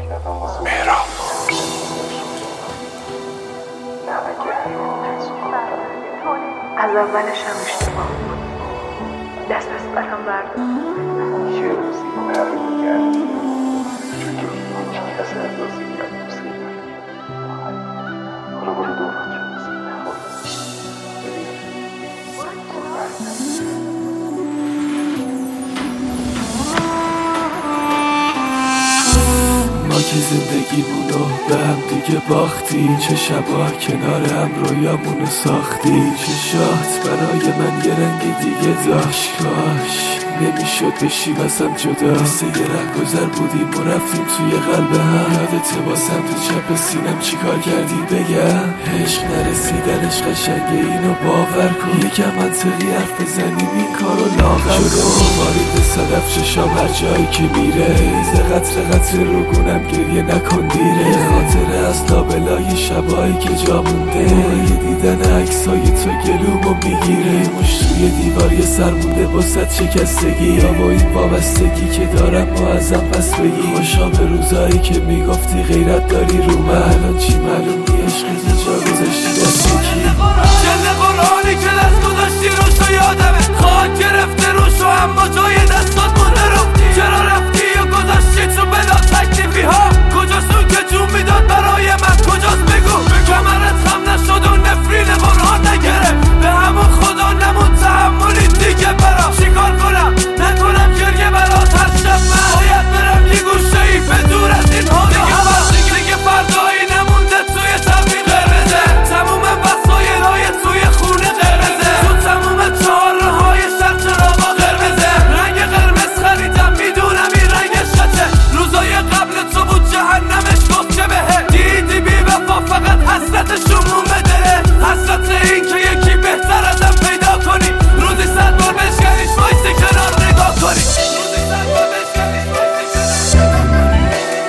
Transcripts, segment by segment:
مهراب از اولش هم اشتباه بود. دست از برم بردار. یه روزی نبود کردی چون که هیچ کس اندازی میاد دوست دارم. حالا برو دورات رو ما که زندگیمونو به هم دیگه باختی، چه شبا کنار هم رویامونو ساختی. چه شات برای من یه رنگ دیگه داشت، کاش نمیشد بشی واسم جدا. مثل یه رهگذر بودیم و رفتیم توی قلب هم. یادت واسم تو چپ سینم چیکار کردی بگم؟ عشق نرسیدنش قشنگه اینو باور کن. یکم منطقی حرف بزنیم این کارو لاغر کن. وارد صدف چشام هر جایی که میره، ریز قطر قطر رو گونم گریه نکن دیره. یه خاطره از لابلای شبایی که جا مونده، موقع دیدن عکسای تو گلومو میگیره. مش توی دیوار یه سر مونده واسه شکستگی، یا با این وابستگی که دارم ما ازم پس بگی. خوشا به روزایی که میگفتی غیرت داری رو من، الان چی معلومی عشقت جا گذاشتی دست کی؟ جلد قرآنی که دست گذاشتی روشو یادمه، خواهد گرفته روشو اما جای دستات مونده رفتی. چرا رفتی و گذاشتی تو بلا تکلیفی ها؟ کجاست اون که جون میداد برای من؟ کجاست بگو کمرت خم نشد و نفرین قرآن نگرفت؟ به همون خدا نمون تحملی دیگه برام. چیکار کنم نکنم گریه برات هر شب؟ من باید برم یه گوشه ای به دور از این حالا. دیگه فردایی نمونده توی تبلیغ قرمزه، تموم وسایل‌های توی خونه قرمزه، تو تموم چهارراه‌های شهر چراغا قرمزه. رنگ قرمز خریدم میدونم این رنگ شته، روزای قبل تو بود جهنمش گفت که بهه. دیدی بی وفا فقط حسرتشون به دله، حسرت این که یکی بهتر ازم پیدا کنی. روزی 100 بار بشکنیش وایسی کنار نگاه کنی. روزی 100 بار بشکنیش وایسی کنار نگاه کنی.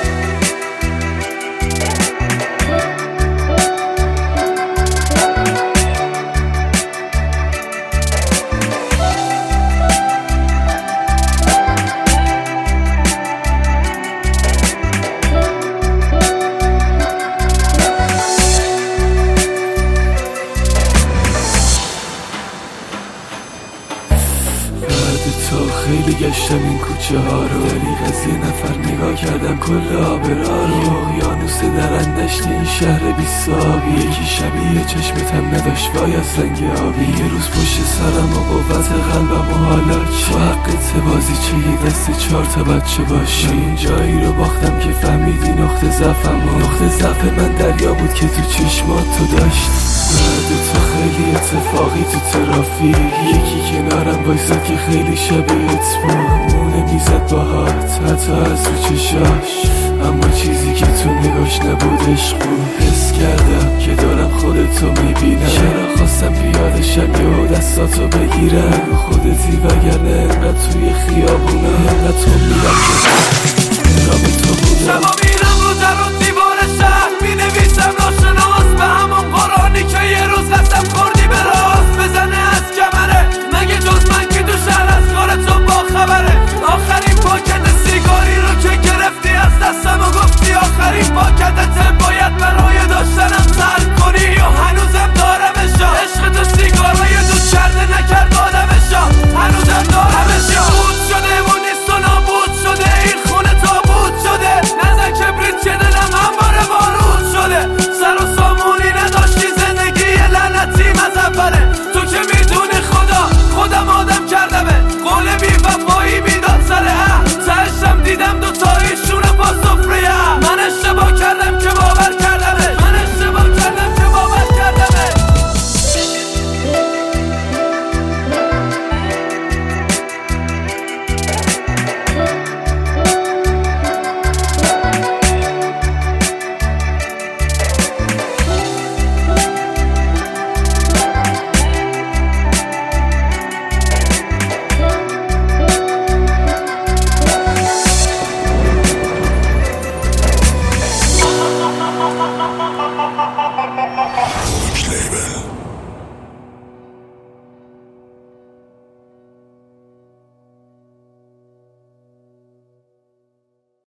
تو خیلی گشتم این کوچه ها رو، دریغ از یه نفر نگاه کردم کل آبرا رو. اقیانوس درندشت این شهر بی‌صابی، یکی شبیه چشمتم نداشت وای از رنگ آبی. یه روز پشت سرم و قوت قلبم و حالا چه حقت بازی چه یه دست 4 تا بچه باشی. این جایی رو باختم که فهمیدی نقطه ضعفم، و نقطه ضعف من دریا بود که تو چشمات تو داشت. بعد تو خیلی اتفاقی تو ترافیک، یکی کنارم وایساد که خیلی شبیهت بود. مونه میزد باهات حتی از تو چشاش، اما چیزی که تو نگاش نبود عشق بود. حس کردم که دارم خودتو میبینم، چرا خواستم پیادشم یا دستاتو بگیرم. خودتی وگرنه انقدر توی خیابونم انقدر تو میرم که